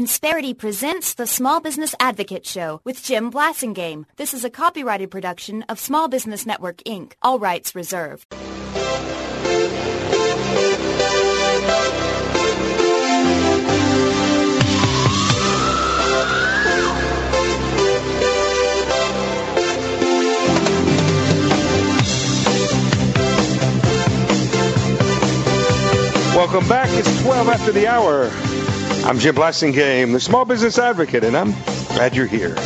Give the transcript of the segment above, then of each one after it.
Insperity presents the Small Business Advocate Show with Jim Blasingame. This is a copyrighted production of Small Business Network, Inc. All rights reserved. Welcome back. It's 12 after the hour. I'm Jim Blasingame, the Small Business Advocate, and I'm glad you're here.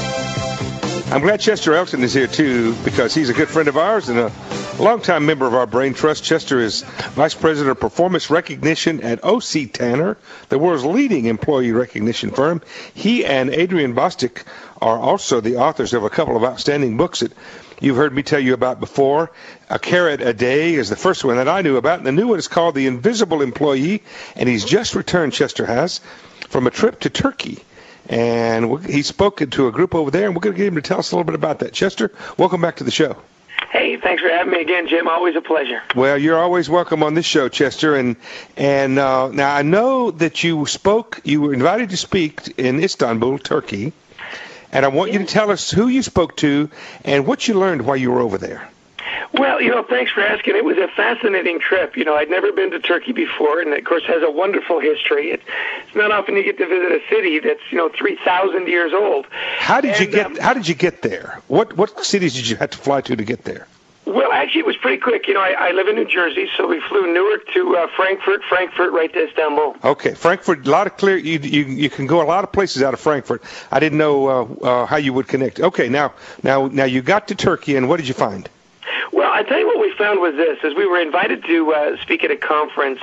I'm glad Chester Elton is here, too, because he's a good friend of ours and a longtime member of our Brain Trust. Chester is Vice President of Performance Recognition at O.C. Tanner, the world's leading employee recognition firm. He and Adrian Bostic are also the authors of a couple of outstanding books that you've heard me tell you about before. A Carrot a Day is the first one that I knew about, and the new one is called The Invisible Employee, and he's just returned, Chester has, from a trip to Turkey. And he's spoken to a group over there, and we're going to get him to tell us a little bit about that. Chester, welcome back to the show. Hey, thanks for having me again, Jim. Always a pleasure. Well, you're always welcome on this show, Chester. And now I know that you were invited to speak in Istanbul, Turkey. And I want you to tell us who you spoke to and what you learned while you were over there. Well, thanks for asking. It was a fascinating trip. I'd never been to Turkey before, and of course has a wonderful history. It's not often you get to visit a city that's 3,000 years old. How did you get there? What cities did you have to fly to get there? Well, actually, it was pretty quick. I live in New Jersey, so we flew Newark to Frankfurt right to Istanbul. Okay, Frankfurt. A lot of clear. You can go a lot of places out of Frankfurt. I didn't know how you would connect. Okay, now you got to Turkey, and what did you find? Well, I tell you what we found was this: is we were invited to speak at a conference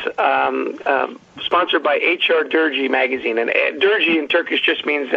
sponsored by HR Dergi magazine, and Dergi in Turkish just means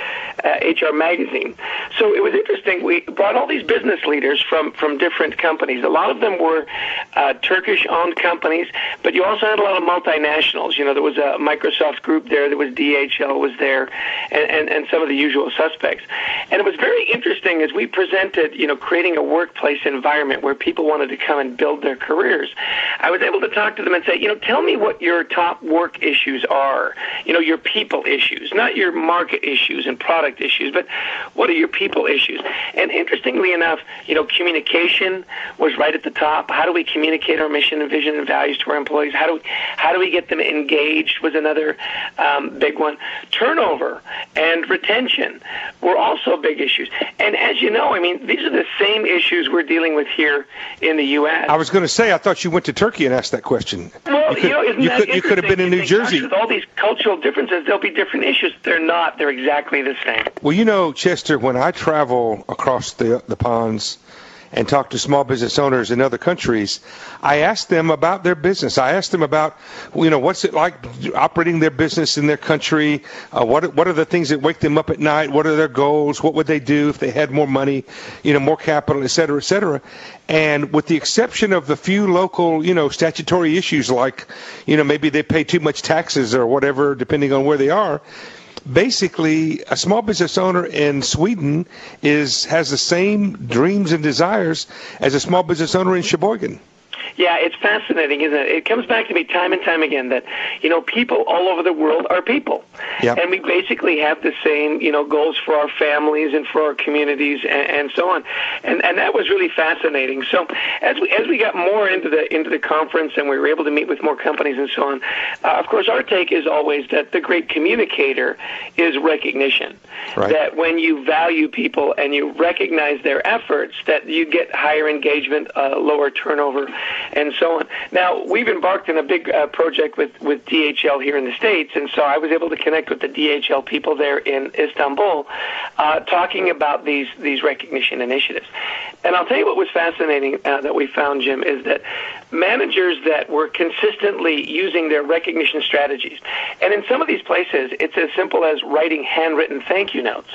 HR magazine. So it was interesting. We brought all these business leaders from different companies. A lot of them were Turkish-owned companies, but you also had a lot of multinationals. There was a Microsoft group there. There was DHL was there, and some of the usual suspects. And it was very interesting as we presented, creating a workplace environment where people wanted to come and build their careers. I was able to talk to them and say, tell me what your top work issues are, your people issues, not your market issues and product issues, but what are your people issues? And interestingly enough, communication was right at the top. How do we communicate our mission and vision and values to our employees? How do we get them engaged was another big one. Turnover and retention were also big issues. And as you know, these are the same issues we're dealing with here in the U.S. I was going to say, I thought you went to Turkey and asked that question. Well, you could have been in New Jersey. With all these cultural differences, there'll be different issues. They're not. They're exactly the same. Well, Chester, when I travel across the ponds and talk to small business owners in other countries, I ask them about their business. I ask them about, what's it like operating their business in their country? What are the things that wake them up at night? What are their goals? What would they do if they had more money, more capital, et cetera, et cetera? And with the exception of the few local, statutory issues like, maybe they pay too much taxes or whatever, depending on where they are, basically, a small business owner in Sweden has the same dreams and desires as a small business owner in Sheboygan. Yeah, it's fascinating, isn't it? It comes back to me time and time again that, people all over the world are people. Yep. And we basically have the same, goals for our families and for our communities and so on. And that was really fascinating. So as we got more into the conference and we were able to meet with more companies and so on, of course, our take is always that the great communicator is recognition. Right. That when you value people and you recognize their efforts, that you get higher engagement, lower turnover, and so on. Now, we've embarked on a big project with DHL here in the States, and so I was able to connect with the DHL people there in Istanbul talking about these recognition initiatives. And I'll tell you what was fascinating that we found, Jim, is that managers that were consistently using their recognition strategies, and in some of these places, it's as simple as writing handwritten thank you notes,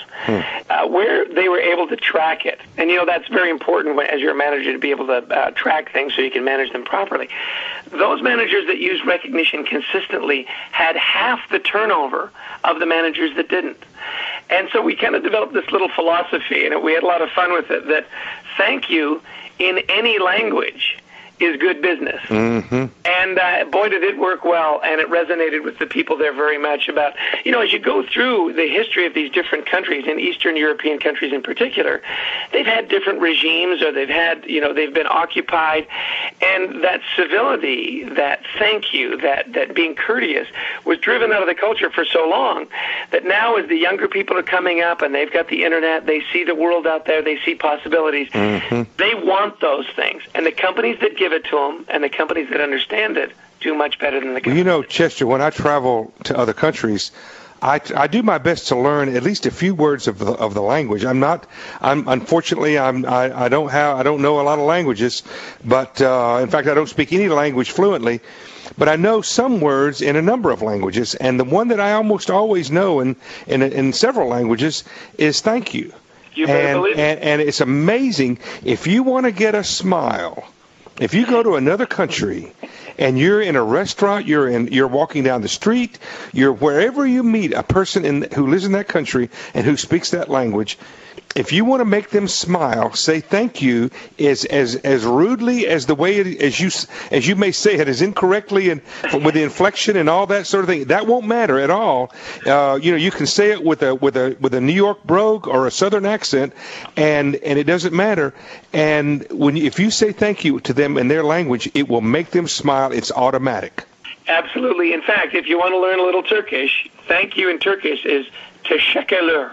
where they were able to track it. And, that's very important as you're a manager to be able to track things so you can manage them properly. Those managers that used recognition consistently had half the turnover of the managers that didn't. And so we kind of developed this little philosophy, and we had a lot of fun with it, that thank you in any language is good business. Mm-hmm. And boy, did it work well, and it resonated with the people there very much about, as you go through the history of these different countries, in Eastern European countries in particular, they've had different regimes, or they've had, they've been occupied, and that civility, that thank you, that being courteous was driven out of the culture for so long that now as the younger people are coming up and they've got the internet, they see the world out there, they see possibilities, they want those things. And the companies that give it to them and the companies that understand it do much better than the companies. Well, Chester, when I travel to other countries, I do my best to learn at least a few words of the language. Unfortunately I don't know a lot of languages, but in fact I don't speak any language fluently. But I know some words in a number of languages, and the one that I almost always know in several languages is thank you. You better believe it. And it's amazing. If you want to get a smile, if you go to another country and you're in a restaurant, you're walking down the street, you're wherever you meet a person who lives in that country and who speaks that language, if you want to make them smile, say thank you as rudely as the way as you may say it, as incorrectly and with the inflection and all that sort of thing. That won't matter at all. You can say it with a New York brogue or a Southern accent, and it doesn't matter. And if you say thank you to them in their language, it will make them smile. It's automatic. Absolutely. In fact, if you want to learn a little Turkish, thank you in Turkish is teşekkürler.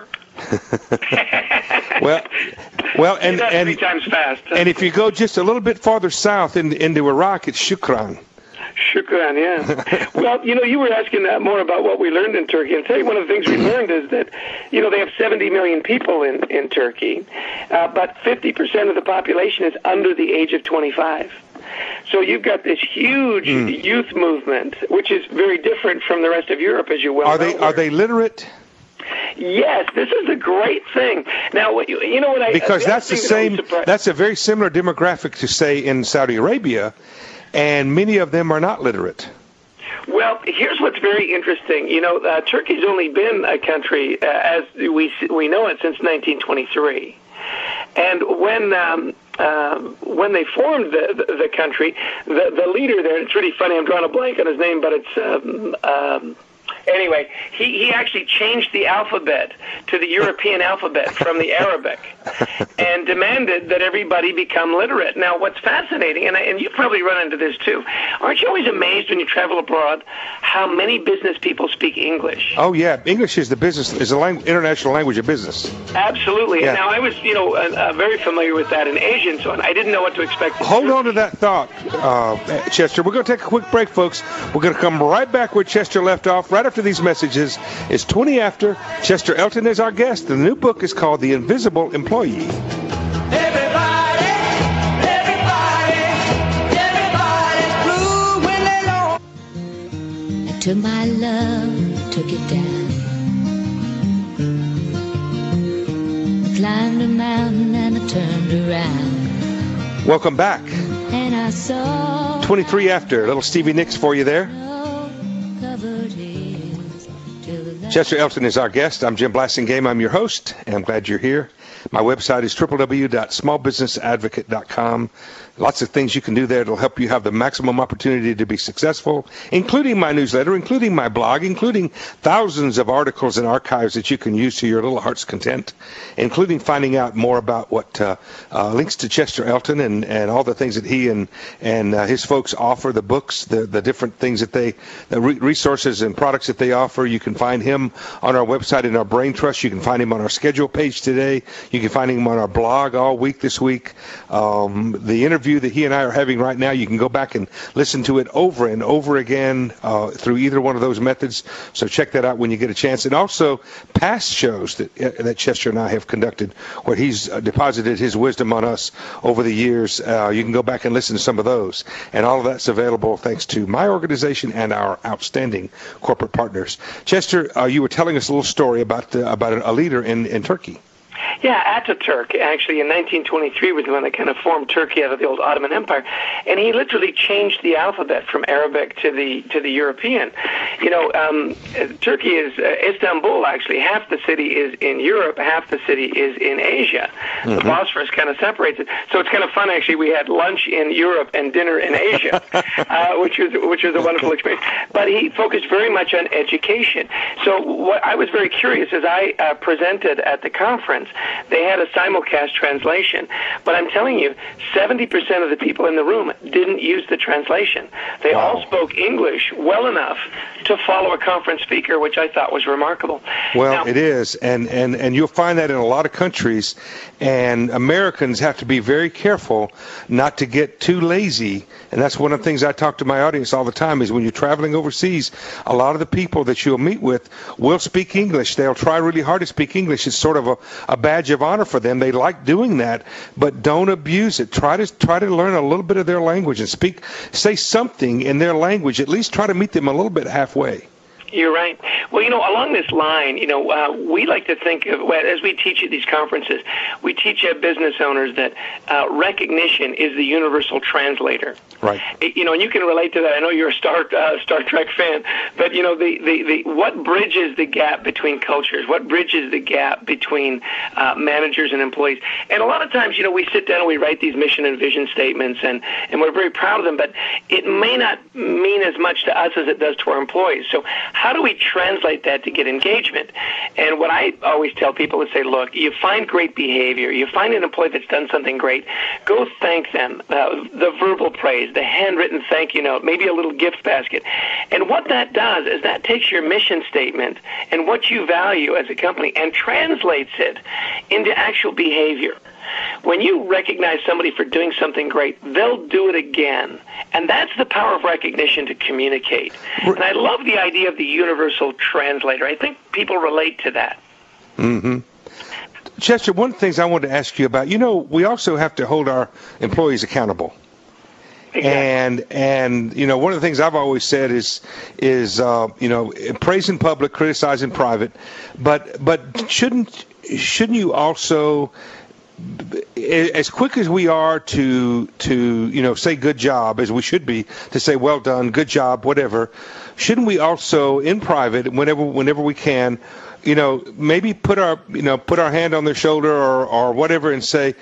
well, and 3 times fast. And if you go just a little bit farther south into Iraq, it's shukran. Shukran, yeah. Well, you were asking more about what we learned in Turkey. I'll tell you one of the things we learned is that, they have 70 million people in Turkey, but 50% of the population is under the age of 25. So you've got this huge youth movement, which is very different from the rest of Europe, as you well know. Are they literate? Yes, this is a great thing. Now, because that's the same. That's a very similar demographic to say in Saudi Arabia, and many of them are not literate. Well, here's what's very interesting. Turkey's only been a country as we know it since 1923, and when they formed the country, the leader there, it's really funny. I'm drawing a blank on his name, but it's. Anyway, he actually changed the alphabet to the European alphabet from the Arabic and demanded that everybody become literate. Now, what's fascinating, and you probably run into this too, aren't you always amazed when you travel abroad how many business people speak English? Oh, yeah. English is the international language of business. Absolutely. Yeah. And now, I was, very familiar with that in Asia and so on. I didn't know what to expect. Hold on to that thought, Chester. We're going to take a quick break, folks. We're going to come right back where Chester left off, right after these messages. It's 20 after. Chester Elton is our guest. The new book is called The Invisible Employee. Everybody blue when they long. I took my love, took it down. I climbed a mountain and I turned around. Welcome back. And I saw 23 after. Little Stevie Nicks for you there. Chester Elton is our guest. I'm Jim Blasingame. I'm your host, and I'm glad you're here. My website is www.smallbusinessadvocate.com. Lots of things you can do there that'll help you have the maximum opportunity to be successful, including my newsletter, including my blog, including thousands of articles and archives that you can use to your little heart's content, including finding out more about what links to Chester Elton and all the things that he and his folks offer, the books, the different things that the resources and products that they offer. You can find him on our website in our Brain Trust. You can find him on our schedule page today. You can find him on our blog all week this week. The interview that he and I are having right now, you can go back and listen to it over and over again through either one of those methods. So check that out when you get a chance. And also past shows that Chester and I have conducted where he's deposited his wisdom on us over the years. You can go back and listen to some of those. And all of that's available thanks to my organization and our outstanding corporate partners. Chester, you were telling us a little story about a leader in Turkey. Yeah, Ataturk, actually, in 1923 was the one that kind of formed Turkey out of the old Ottoman Empire, and he literally changed the alphabet from Arabic to the European. Turkey is Istanbul. Actually, half the city is in Europe, half the city is in Asia. The Bosphorus kind of separates it, so it's kind of fun. Actually, we had lunch in Europe and dinner in Asia, which was a wonderful experience. But he focused very much on education. So what I was very curious as I presented at the conference. They had a simulcast translation, but I'm telling you, 70% of the people in the room didn't use the translation. They all spoke English well enough to follow a conference speaker, which I thought was remarkable. Well, now, it is, and you'll find that in a lot of countries, and Americans have to be very careful not to get too lazy. And that's one of the things I talk to my audience all the time is when you're traveling overseas, a lot of the people that you'll meet with will speak English. They'll try really hard to speak English. It's sort of a badge of honor for them. They like doing that, but don't abuse it. Try to learn a little bit of their language and say something in their language. At least try to meet them a little bit halfway. You're right. Well, along this line, we like to think of, as we teach at these conferences, we teach business owners that recognition is the universal translator. Right. And you can relate to that. I know you're a Star Trek fan, but the what bridges the gap between cultures? What bridges the gap between managers and employees? And a lot of times, we sit down and we write these mission and vision statements, and we're very proud of them, but it may not mean as much to us as it does to our employees. So how do we translate that to get engagement? And what I always tell people is say, look, you find great behavior, you find an employee that's done something great, go thank them, the verbal praise, the handwritten thank you note, maybe a little gift basket. And what that does is that takes your mission statement and what you value as a company and translates it into actual behavior. When you recognize somebody for doing something great, they'll do it again. And that's the power of recognition to communicate. And I love the idea of the universal translator. I think people relate to that. Mm-hmm. Chester, one of the things I wanted to ask you about, we also have to hold our employees accountable. Exactly. And one of the things I've always said is praise in public, criticize in private. But shouldn't you also, as quick as we are to say good job, as we should be, to say well done, good job, whatever, shouldn't we also in private, whenever we can, maybe put our hand on their shoulder or whatever and say,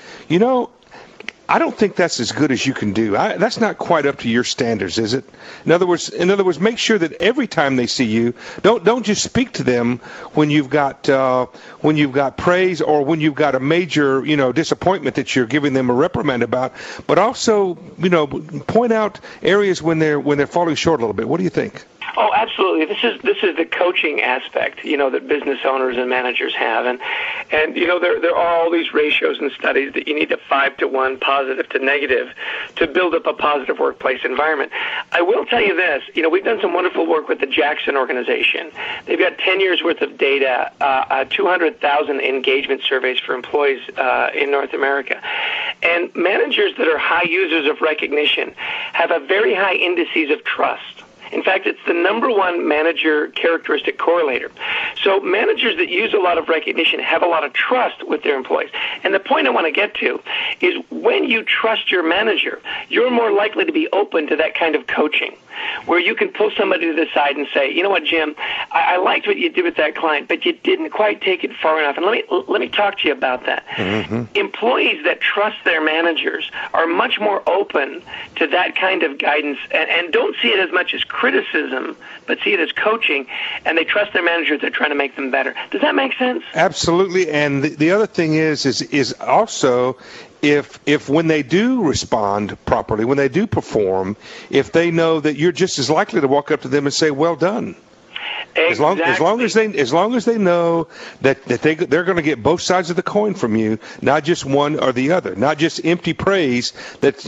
I don't think that's as good as you can do. That's not quite up to your standards, is it? In other words, make sure that every time they see you, don't just speak to them when you've got praise or when you've got a major disappointment that you're giving them a reprimand about, but also point out areas when they're falling short a little bit. What do you think? Oh, absolutely. This is the coaching aspect, that business owners and managers have, and there are all these ratios and studies that you need a 5-to-1 positive to negative to build up a positive workplace environment. I will tell you this, we've done some wonderful work with the Jackson organization. They've got 10 years worth of data, 200,000 engagement surveys for employees in North America, and managers that are high users of recognition have a very high indices of trust. In fact, it's the number one manager characteristic correlator. So managers that use a lot of recognition have a lot of trust with their employees. And the point I want to get to is when you trust your manager, you're more likely to be open to that kind of coaching, where you can pull somebody to the side and say, you know what, Jim, I liked what you did with that client, but you didn't quite take it far enough. And let me talk to you about that. Mm-hmm. Employees that trust their managers are much more open to that kind of guidance and don't see it as much as criticism, but see it as coaching, and they trust their managers. They're trying to make them better. Does that make sense? Absolutely. And the other thing is also if when they do respond properly, when they do perform, if they know that you're just as likely to walk up to them and say, well done. Exactly. As long as they know that they're going to get both sides of the coin from you, not just one or the other, not just empty praise that's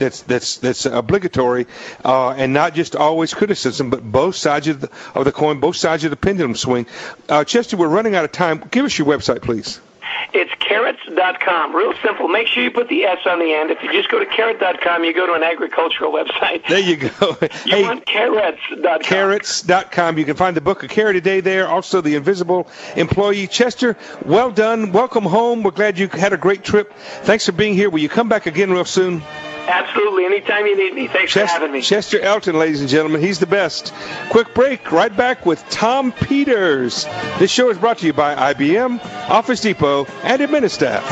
obligatory, and not just always criticism, but both sides of the coin, both sides of the pendulum swing. Chester, we're running out of time. Give us your website, please. It's carrots.com. Real simple. Make sure you put the S on the end. If you just go to carrot.com, you go to an agricultural website. There you go. You want carrots.com. Carrots.com. You can find the book A Carrot a Day there. Also, The Invisible Employee. Chester, well done. Welcome home. We're glad you had a great trip. Thanks for being here. Will you come back again real soon? Absolutely. Anytime you need me. Thanks for having me. Chester Elton, ladies and gentlemen. He's the best. Quick break. Right back with Tom Peters. This show is brought to you by IBM, Office Depot, and Administaff.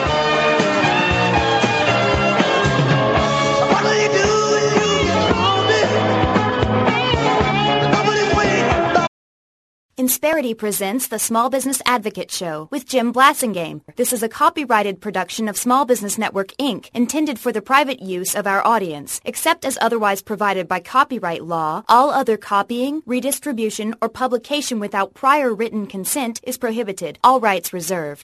Insperity presents the Small Business Advocate Show with Jim Blasingame. This is a copyrighted production of Small Business Network, Inc., intended for the private use of our audience. Except as otherwise provided by copyright law, all other copying, redistribution, or publication without prior written consent is prohibited. All rights reserved.